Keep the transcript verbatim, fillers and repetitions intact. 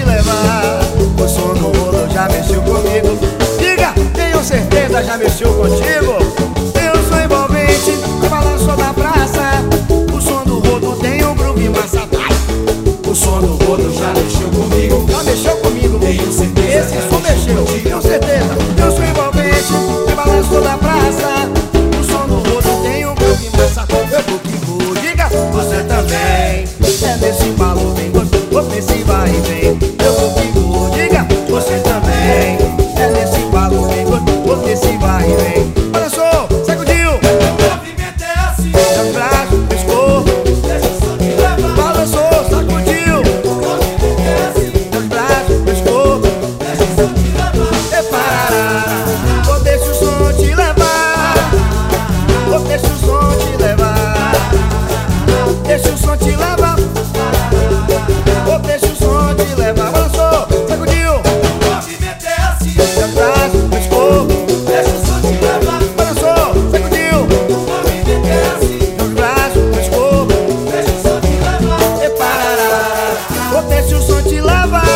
levar. O som do rolo já mexeu comigo. Diga, tenho certeza, já mexeu contigo. Eu sou envolvente, que balançou da praça. O som do rodo tem um groove massa. O som do rodo já mexeu comigo. Já mexeu comigo. Tenho certeza, esse som mexeu, tenho certeza. Eu sou envolvente, que balançou da praça. O som do rodo tem um groove massa. Eu vou que vou, diga, você também. É nesse embalo, vem gostoso, nesse vai e vem. Eu vou que vou, diga, você também. É nesse embalo, vem gostoso, nesse vai e vem. Olha só, sacudiu. O movimento é assim. Os braços, pescou. Deixa o som te levar. Balançou, sacudiu. O movimento é assim. Os braços, pescou. Deixa o som te levar. E parará. Ou deixa o som te levar. Ou deixa o som te levar. Deixa o som te levar. Ou deixa o som te levar. Balançou, sacudiu. O movimento é assim. Os braços, pescou. Deixa o som te levar. Balançou, sacudiu. O movimento é assim. Os braços, pescou. Deixa o som te levar. E parará. Ou deixa o som te levar.